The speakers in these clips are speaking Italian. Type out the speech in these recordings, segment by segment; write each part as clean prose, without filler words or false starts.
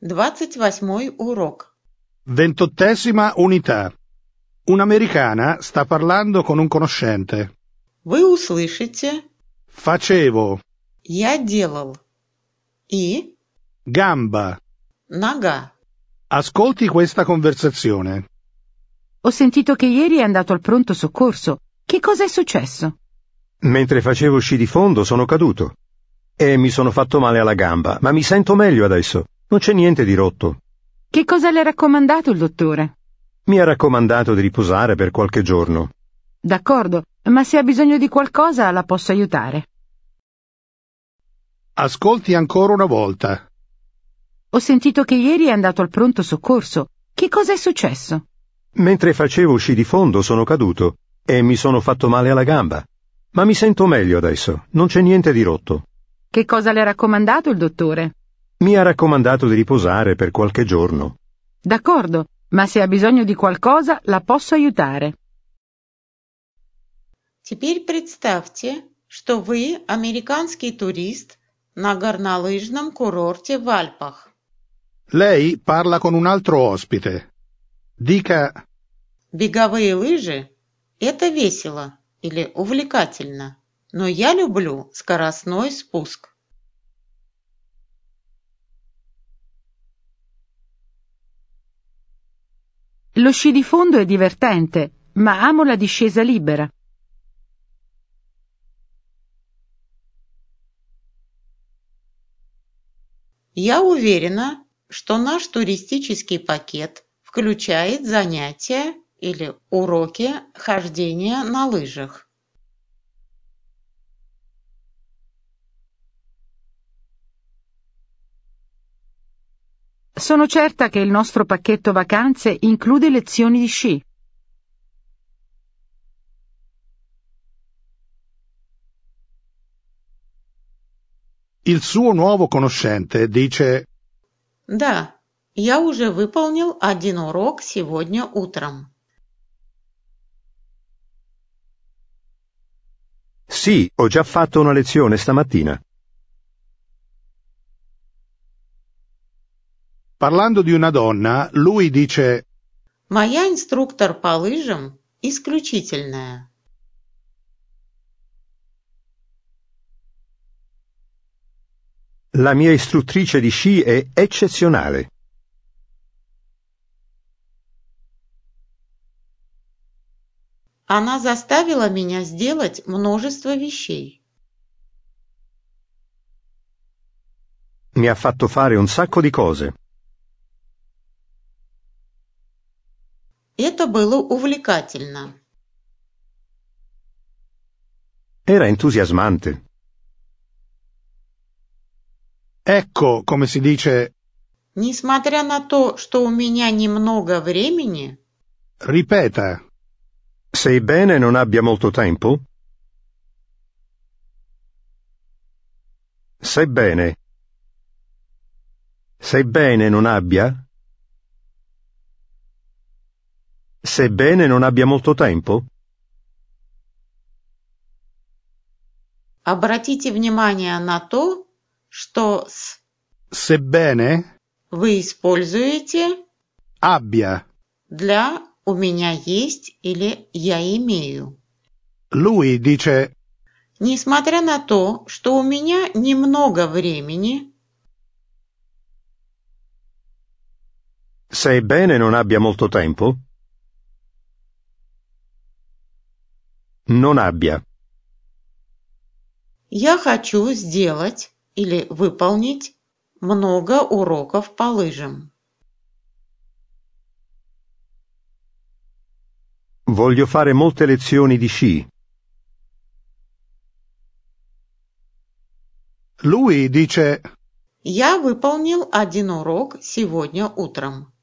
28-й урок. 28ª unità. Un'americana sta parlando con un conoscente. Вы услышите Facevo, «я делал» и gamba. «нога». Ascolti questa conversazione. Ho sentito che ieri è andato al pronto soccorso. Che cosa è successo? Mentre facevo sci di fondo sono caduto e mi sono fatto male alla gamba, ma mi sento meglio adesso. Non c'è niente di rotto. Che cosa le ha raccomandato il dottore? Mi ha raccomandato di riposare per qualche giorno. D'accordo, ma se ha bisogno di qualcosa la posso aiutare. Ascolti ancora una volta. Ho sentito che ieri è andato al pronto soccorso. Che cosa è successo? Mentre facevo sci di fondo sono caduto e mi sono fatto male alla gamba, ma mi sento meglio adesso. Non c'è niente di rotto. Che cosa le ha raccomandato il dottore? Mi ha raccomandato di riposare per qualche giorno. D'accordo, ma se ha bisogno di qualcosa la posso aiutare. Теперь представьте, что вы американский турист на горнолыжном курорте в Альпах. Lei parla con un altro ospite. Dica, Беговые лыжи – это весело или увлекательно, но я люблю скоростной спуск. Lo sci di fondo è divertente, ma amo la discesa libera. Я уверена, что наш туристический пакет включает занятия или уроки хождения на лыжах. Sono certa che il nostro pacchetto vacanze include lezioni di sci. il suo nuovo conoscente dice, Да, я уже выполнил один урок сегодня утром. Sì, ho già fatto una lezione stamattina. parlando di una donna, lui dice, Моя инструктор по лыжам исключительная. La mia istruttrice di sci è eccezionale. Она заставила меня сделать множество вещей. Mi ha fatto fare un sacco di cose. Это было увлекательно. Era entusiasmante. ecco come si dice, Несмотря на то, что у меня немного времени, ripeta, Sebbene non abbia molto tempo. Sebbene non abbia. Sebbene non abbia molto tempo. обратите внимание на то, что sebbene вы используете abbia. для «у меня есть» или «я имею». Lui dice, Несмотря на то, что у меня немного времени, Sebbene non abbia molto tempo. Non abbia. я хочу сделать или выполнить много уроков по лыжам. Voglio fare molte lezioni di sci. lui dice, Я выполнил один урок сегодня утром.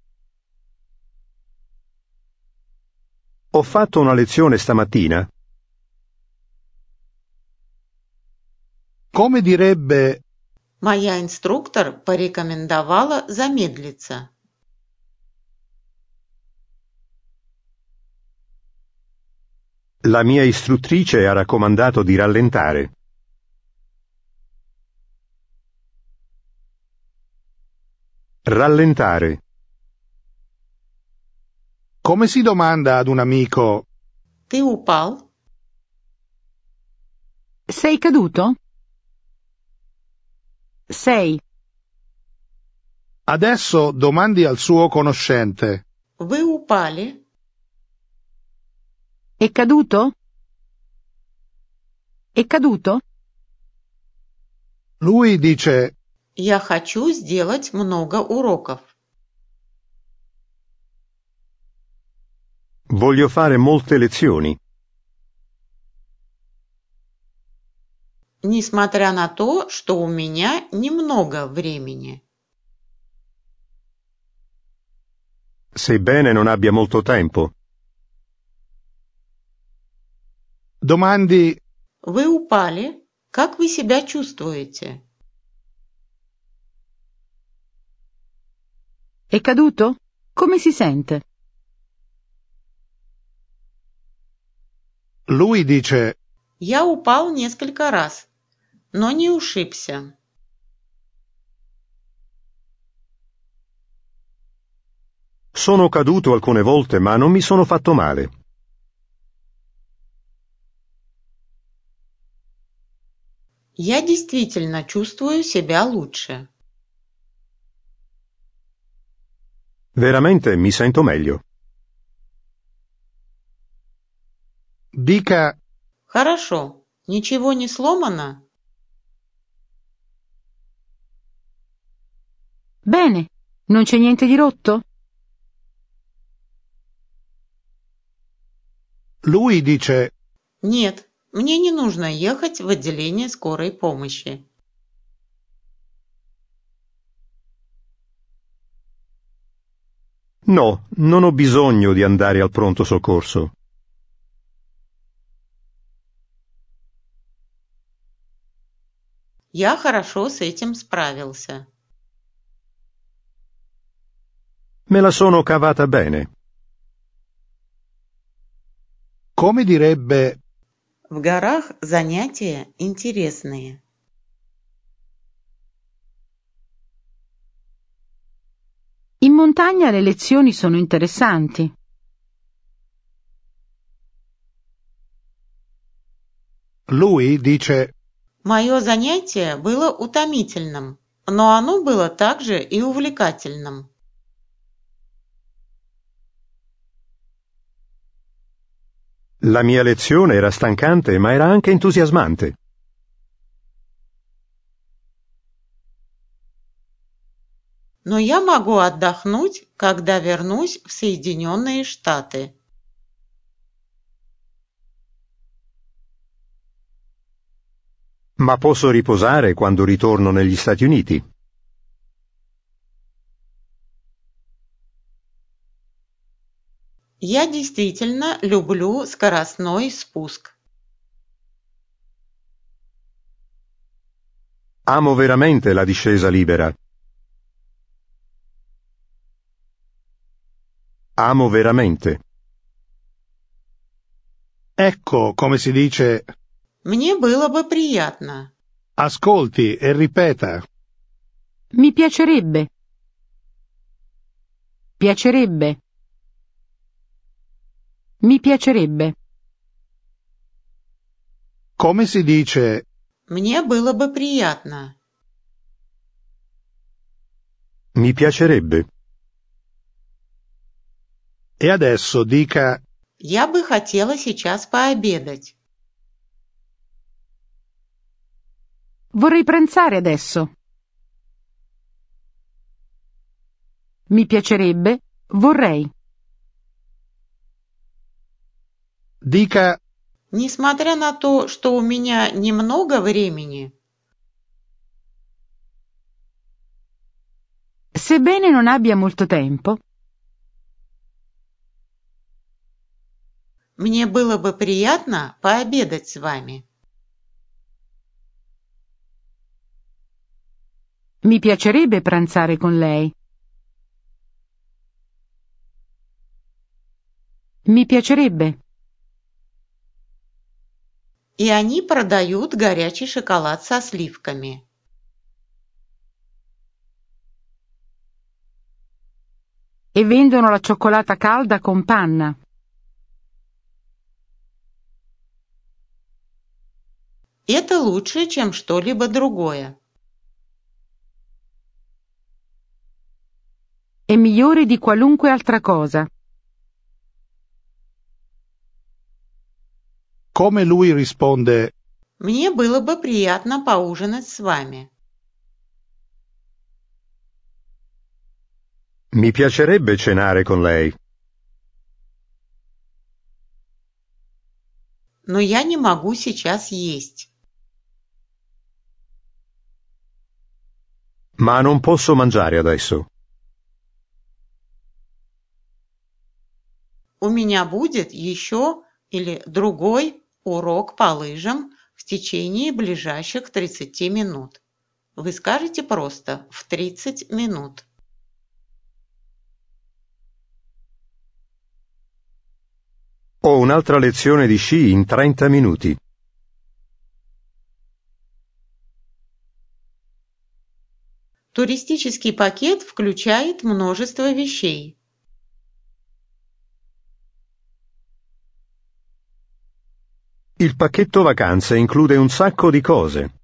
Ho fatto una lezione stamattina. come direbbe, Моя инструктор порекомендовала замедлиться. La mia istruttrice ha raccomandato di rallentare. Rallentare. Come si domanda ad un amico Ты упал? Sei caduto? Sei. adesso domandi al suo conoscente. Вы упали? È caduto? È caduto? Lui dice Я хочу сделать много уроков. Voglio fare molte lezioni. Несмотря на то, что у меня немного времени. Sebbene non abbia molto tempo. domandi Вы упали? Как вы себя чувствуете? È caduto? Come si sente? lui dice Я упал несколько раз, но не ушибся. Sono caduto alcune volte, ma non mi sono fatto male. Я действительно чувствую себя лучше. Veramente mi sento meglio. dica Хорошо. Ничего не сломано? Bene. Non c'è niente di rotto? lui dice Нет, мне не нужно ехать в отделение скорой помощи. No, non ho bisogno di andare al pronto soccorso. Я хорошо с этим справился. Me la sono cavata bene. come direbbe В горах занятия интересные. In montagna le lezioni sono interessanti. lui dice Мое занятие было утомительным, но оно было также и увлекательным. La mia lezione era stancante, ma era anche entusiasmante. Но я могу отдохнуть, когда вернусь в Соединенные Штаты. Ma posso riposare quando ritorno negli Stati Uniti. Я действительно люблю скоростной спуск. Amo veramente la discesa libera. Amo veramente. ecco come si dice Мне было бы приятно. ascolti e ripeta Mi piacerebbe. Piacerebbe. Mi piacerebbe. come si dice Мне было бы приятно. Mi piacerebbe. e adesso dica Я бы хотела сейчас пообедать. Vorrei pranzare adesso. Mi piacerebbe. Vorrei. dica Несмотря на то, что у меня немного времени, Sebbene non abbia molto tempo, мне было бы приятно пообедать с вами. mi piacerebbe pranzare con lei. Mi piacerebbe. И они продают горячий шоколад со сливками. e vendono la cioccolata calda con panna. Это лучше, чем что-либо другое. È migliore di qualunque altra cosa. Come lui risponde: Мне было бы приятно поужинать с вами. Mi piacerebbe cenare con lei. Но я не могу сейчас есть. Ma non posso mangiare adesso. У меня будет еще или другой урок по лыжам в течение ближайших 30 минут. Вы скажете просто «в 30 минут». Ho un'altra lezione di sci in 30 minuti. Туристический пакет включает множество вещей. Il pacchetto vacanze include un sacco di cose.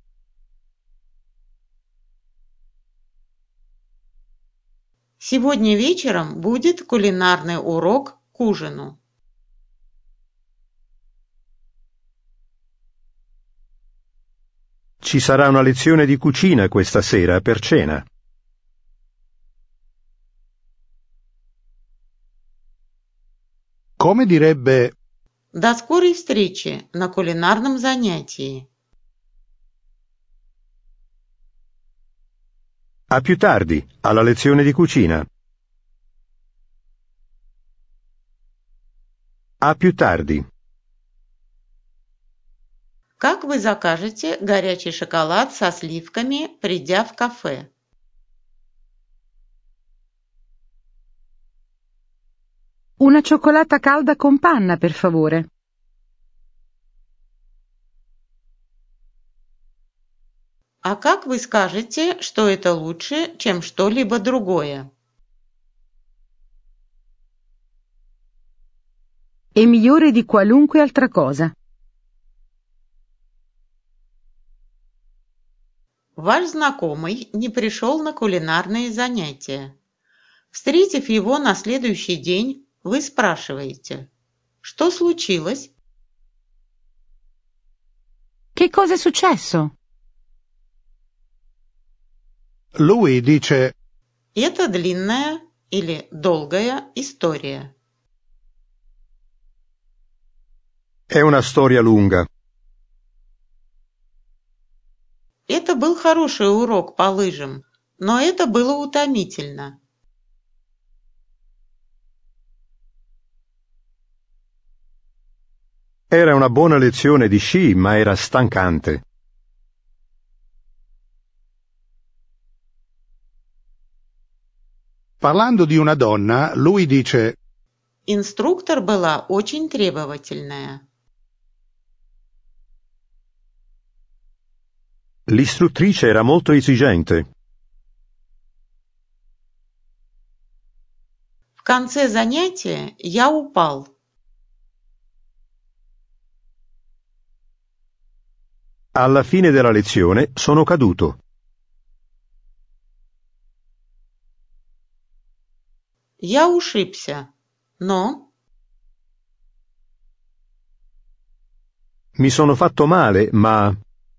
Сегодня вечером будет кулинарный урок к ужину. Ci sarà una lezione di cucina questa sera per cena. come direbbe До скорой встречи на кулинарном занятии. A più tardi, alla lezione di cucina. A più tardi. Как вы закажете горячий шоколад со сливками, придя в кафе? Una cioccolata calda con panna, per favore. А как вы скажете, что это лучше, чем что-либо другое? È migliore di qualunque altra cosa. Ваш знакомый не пришел на кулинарные занятия. Встретив его на следующий день, вы спрашиваете: «Что случилось?» Che cosa è successo? lui dice: Это длинная или долгая история. È una storia lunga. Это был хороший урок по лыжам, но это было утомительно. Era una buona lezione di sci, ma era stancante. Parlando di una donna, lui dice: Инструктор была очень требовательная. L'istruttrice era molto esigente. В конце занятия я упал. Alla fine della lezione sono caduto. Я ушибся, но Mi sono fatto male, ma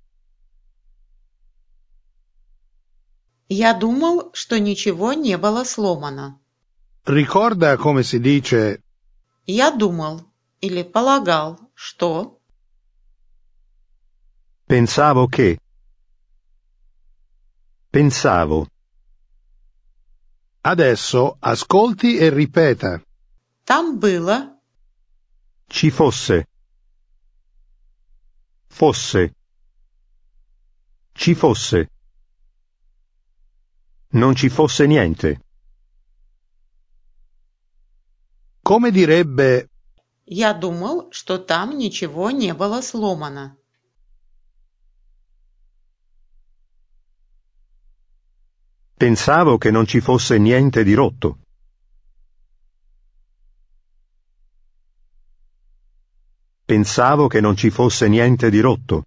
я думал, что ничего не было сломано. ricorda come si dice Я думал или полагал, что... pensavo che. Pensavo. adesso ascolti e ripeta. Там было, Ci fosse. Fosse. Ci fosse. Non ci fosse niente. Come direbbe я думал, что там ничего не было сломано. Pensavo che non ci fosse niente di rotto. Pensavo che non ci fosse niente di rotto.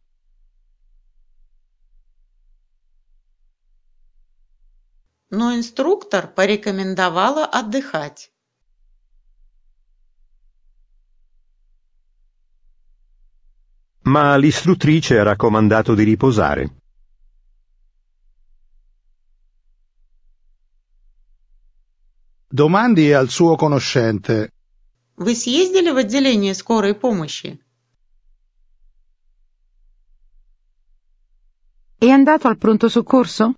Но инструктор порекомендовала отдыхать. Ma l'istruttrice ha raccomandato di riposare. Domandi al suo conoscente. Вы съездили в отделение скорой помощи? È andato al pronto soccorso?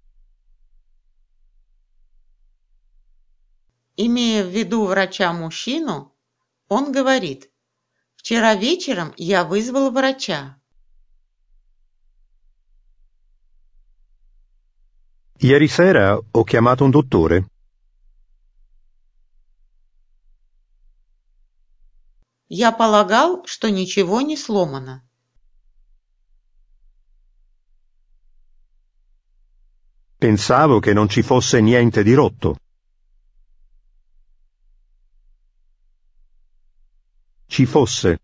Имея в виду врача-мужчину, он говорит: «Вчера вечером я вызвал врача». Ieri sera ho chiamato un dottore. Я полагал, что ничего не сломано. Pensavo che non ci fosse niente di rotto. Ci fosse.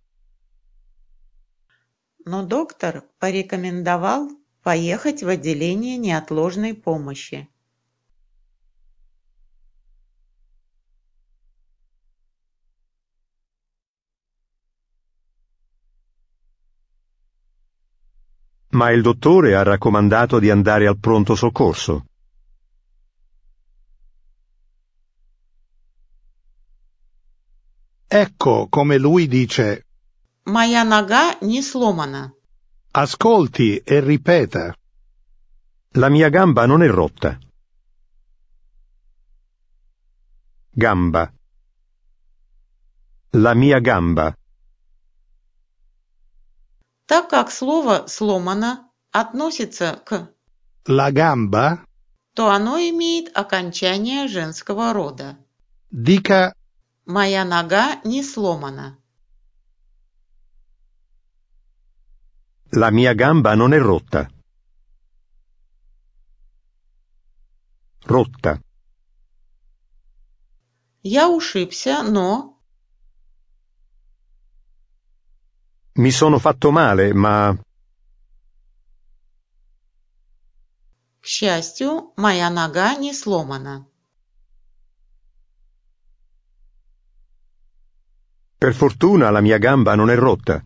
Но доктор порекомендовал поехать в отделение неотложной помощи. Ma il dottore ha raccomandato di andare al pronto soccorso. Ecco come lui dice. Моя нога не сломана. Ascolti e ripeta. La mia gamba non è rotta. Gamba. La mia gamba. Так как слово «сломано» относится к La gamba? то оно имеет окончание женского рода. Dica Моя нога не сломана. La mia gamba non è rotta. Rotta. Я ушибся, но... Mi sono fatto male, ma... К счастью, моя нога не сломана. Per fortuna la mia gamba non è rotta.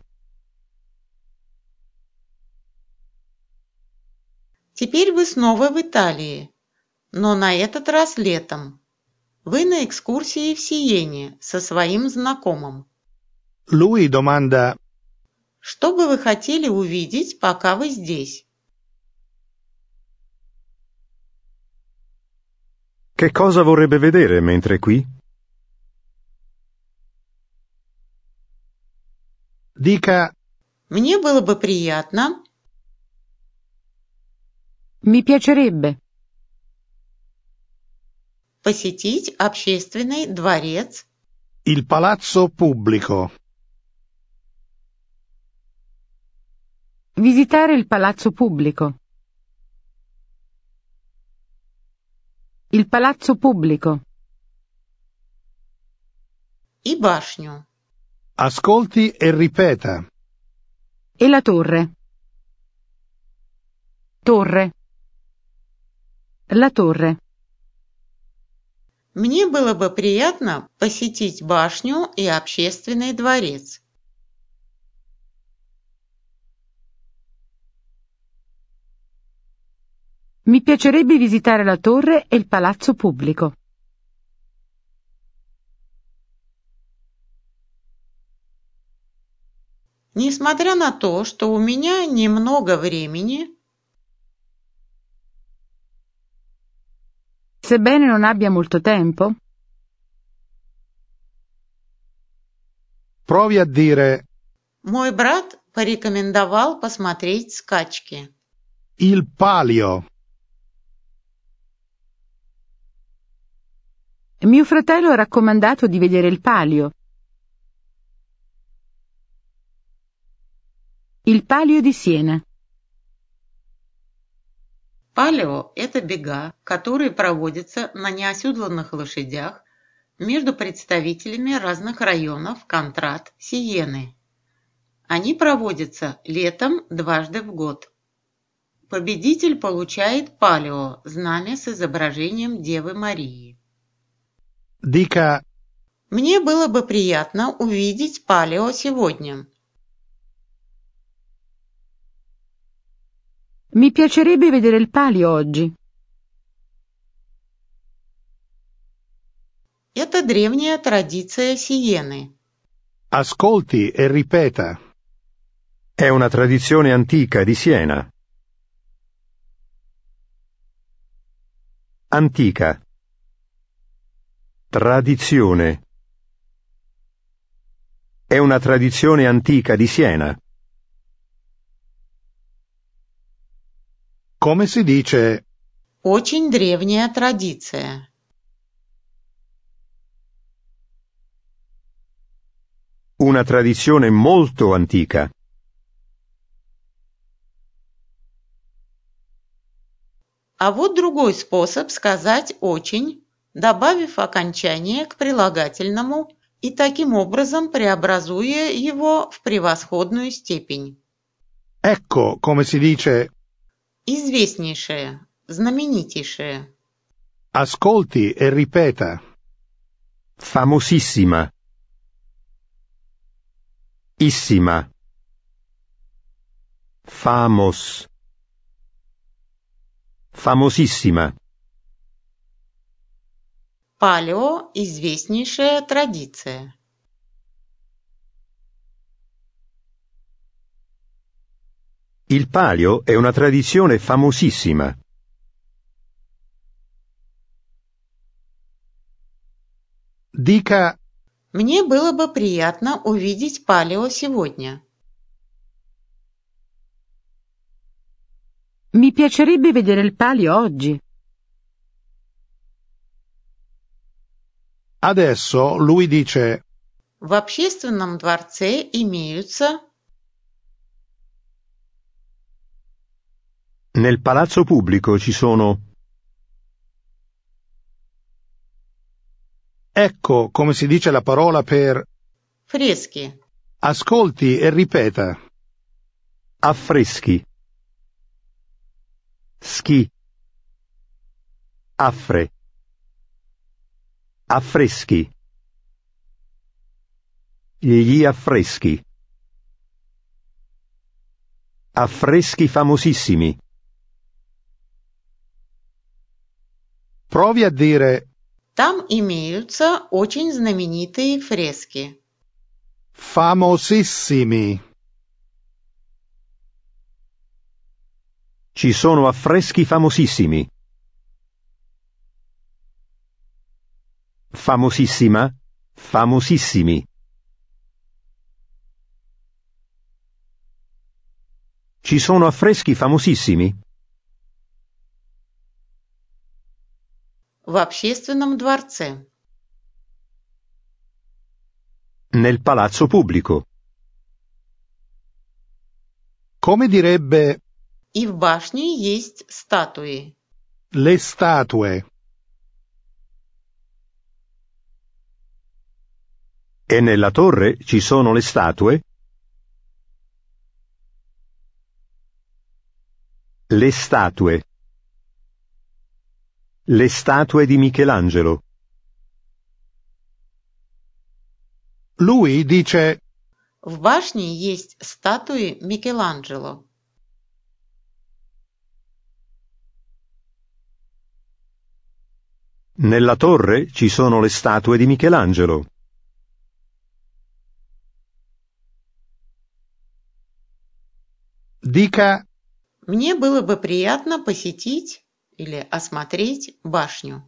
Теперь вы снова в Италии, но на этот раз летом. Вы на экскурсии в Сиене со своим знакомым. lui domanda. Что бы вы хотели увидеть, пока вы здесь? Che cosa vorrebbe vedere mentre è qui? Dica Мне было бы приятно Mi piacerebbe посетить общественный дворец, il palazzo pubblico. visitare il palazzo pubblico. Il palazzo pubblico. и башню. Ascolti e ripeta. E la torre. Torre. La torre. Мне было бы приятно посетить башню и общественный дворец. Mi piacerebbe visitare la torre e il palazzo pubblico. Несмотря на то, что у меня немного времени, Sebbene non abbia molto tempo, Provi a dire мой брат порекомендовал посмотреть скачки. il palio. mio fratello ha raccomandato di vedere il palio. Il palio di Siena. Палео – это бега, которые проводятся на неоседланных лошадях между представителями разных районов Контрад Сиены. Они проводятся летом дважды в год. Победитель получает палео, знамя с изображением Девы Марии. Dica Мне было бы приятно увидеть палео сегодня. Mi piacerebbe vedere il palio oggi. Это древняя традиция Сиены. ascolti e ripeta. È una tradizione antica di Siena. Antica. Tradizione. È una tradizione antica di Siena. Come si dice Очень древняя традиция. Una tradizione molto antica. А вот другой способ сказать «очень», добавив окончание к прилагательному и таким образом преобразуя его в превосходную степень. ecco come si dice Известнейшее, знаменитейшее. ascolti e ripeta. Famosissima. Issima. Famos. Famosissima. Палео – известнейшая традиция. Il palio è una tradizione famosissima. Dica Мне было бы приятно увидеть палео сегодня. Mi piacerebbe vedere il palio oggi. adesso lui dice В общественном дворце имеются Nel palazzo pubblico ci sono. ecco come si dice la parola per фрески. ascolti e ripeta. Affreschi. Schi. Affre. Affreschi. Gli affreschi. Affreschi famosissimi. Provi a dire Там имеются очень знаменитые фрески. famosissimi. Ci sono affreschi famosissimi. Famosissima. Famosissimi. Ci sono affreschi famosissimi? В общественном дворце. Nel palazzo pubblico. Come direbbe И в башне есть статуи. le statue. E nella torre ci sono le statue? Le statue. Le statue di Michelangelo. Lui dice В башне есть статуи Микеланджело. Nella torre ci sono le statue di Michelangelo. dica Мне было бы приятно посетить или осмотреть башню.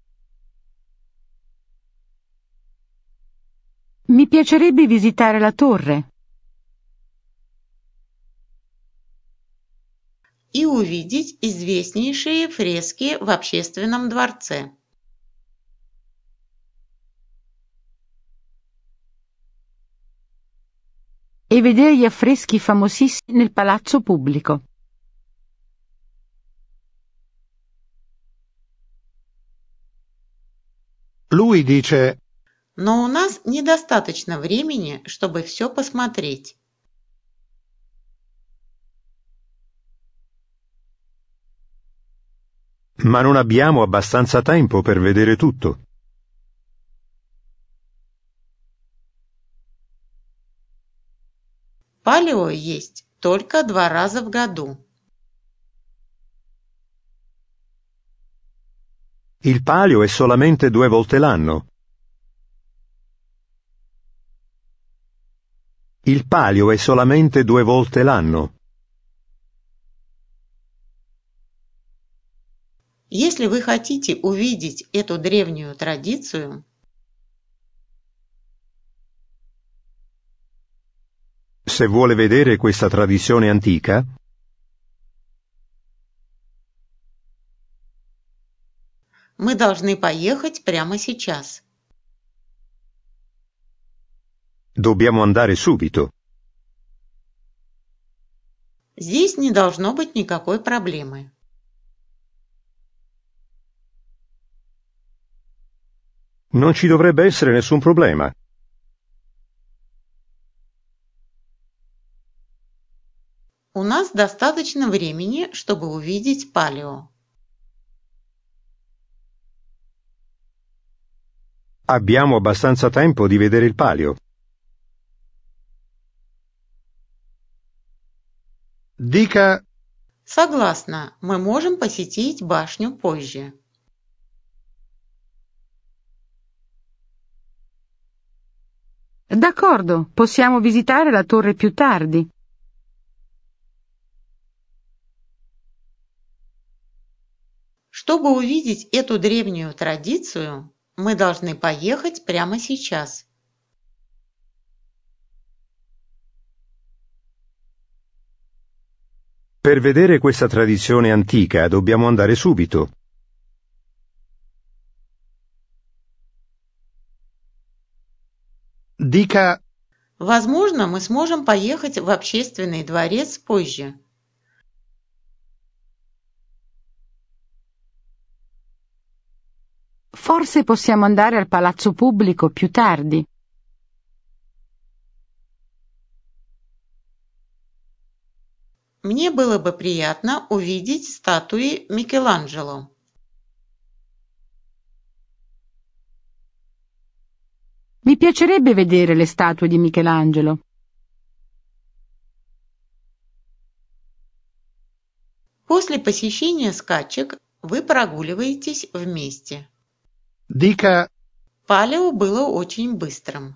Mi piacerebbe visitare la torre. И увидеть известнейшие фрески в общественном дворце. E vedere gli affreschi famosissimi nel palazzo pubblico. lui dice Но у нас недостаточно времени, чтобы все посмотреть. Ma non abbiamo abbastanza tempo per vedere tutto. Палео есть только 2 раза в году. Il palio è solamente 2 volte l'anno. Il palio è solamente 2 volte l'anno. Если вы хотите увидеть эту древнюю традицию, Se vuole vedere questa tradizione antica, мы должны поехать прямо сейчас. dobbiamo andare subito. Здесь не должно быть никакой проблемы. Non ci dovrebbe essere nessun problema. У нас достаточно времени, чтобы увидеть Палео. Abbiamo abbastanza tempo di vedere il palio. Dica Согласна, мы можем посетить башню позже. D'accordo, possiamo visitare la torre più tardi. Чтобы увидеть эту древнюю традицию, мы должны поехать прямо сейчас. Per vedere questa tradizione antica dobbiamo andare subito. Dica Возможно, мы сможем поехать в общественный дворец позже. Forse possiamo andare al palazzo pubblico più tardi. Мне было бы приятно увидеть статуи Микеланджело. Mi piacerebbe vedere le statue di Michelangelo. После посещения скачек вы прогуливаетесь вместе. dica Палео было очень быстрым.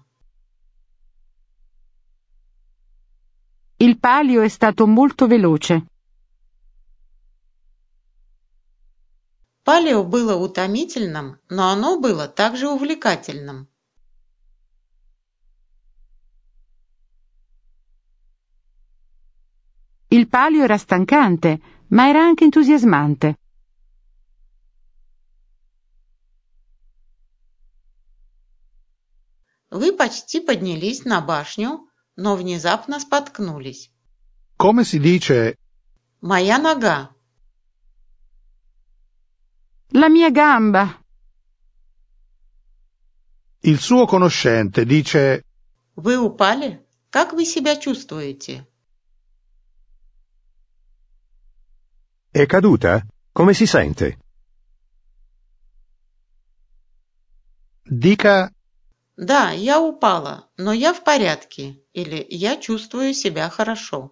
Il palio è stato molto veloce. Палео было утомительным, но оно было также увлекательным. Il palio era stancante, ma era anche entusiasmante. Вы почти поднялись на башню, но внезапно споткнулись. come si dice Моя нога. La mia gamba. il suo conoscente dice Вы упали? Как вы себя чувствуете? È caduta? Come si sente? dica Да, я упала, но я в порядке. Или я чувствую себя хорошо.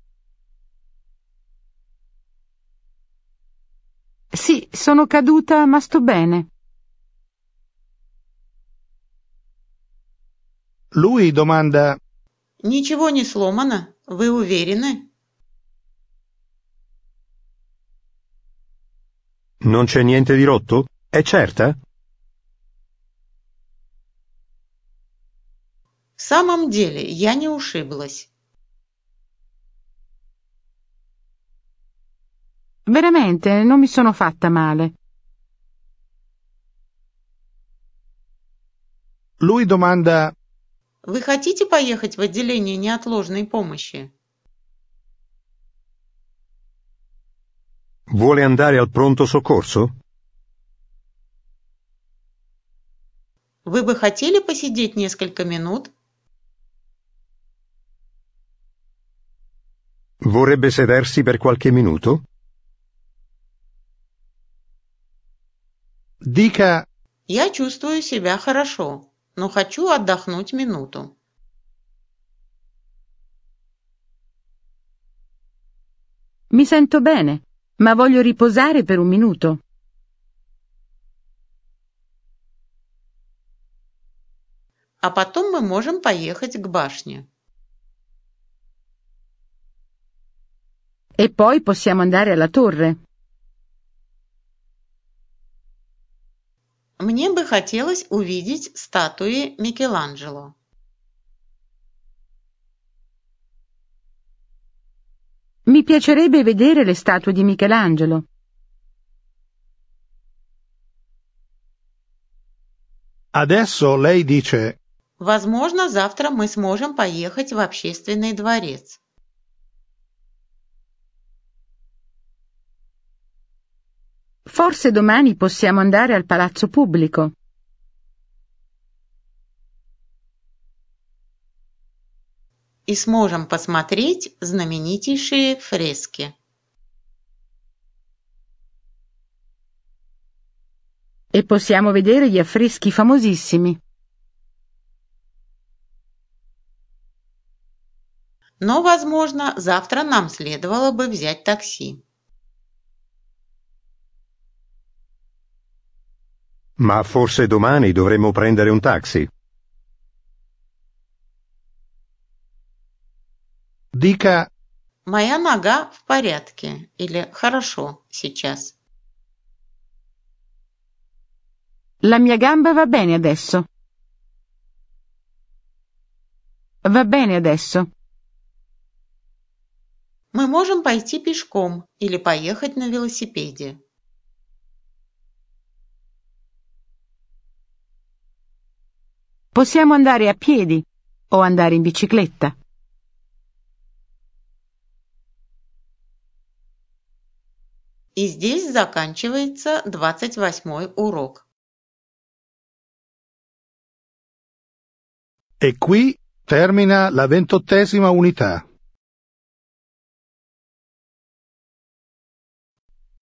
Sì, sono caduta, ma sto bene. lui domanda Ничего не сломано? Вы уверены? Non c'è niente di rotto? È certa? В самом деле, я не ушиблась. Veramente, non mi sono fatta male. lui domanda Вы хотите поехать в отделение неотложной помощи? Vuole andare al pronto soccorso? Вы бы хотели посидеть несколько минут? Vorrebbe sedersi per qualche minuto? Dica Я чувствую себя хорошо, но хочу отдохнуть минуту. Mi sento bene, ma voglio riposare per un minuto. А потом мы можем поехать к башне. E poi possiamo andare alla torre. Мне бы хотелось увидеть статуи Микеланджело. Mi piacerebbe vedere le statue di Michelangelo. adesso lei dice Возможно, завтра мы сможем поехать в общественный дворец. Forse domani possiamo andare al palazzo pubblico. И сможем посмотреть знаменитейшие фрески. E possiamo vedere gli affreschi famosissimi. Но, возможно, завтра нам следовало бы взять такси. Ma forse domani dovremmo prendere un taxi. Dica Моя нога в порядке или хорошо сейчас. La mia gamba va bene adesso. Va bene adesso. Мы можем пойти пешком или поехать на велосипеде. Possiamo andare a piedi o andare in bicicletta. И здесь заканчивается 28-й урок. e qui termina la 28ª unità.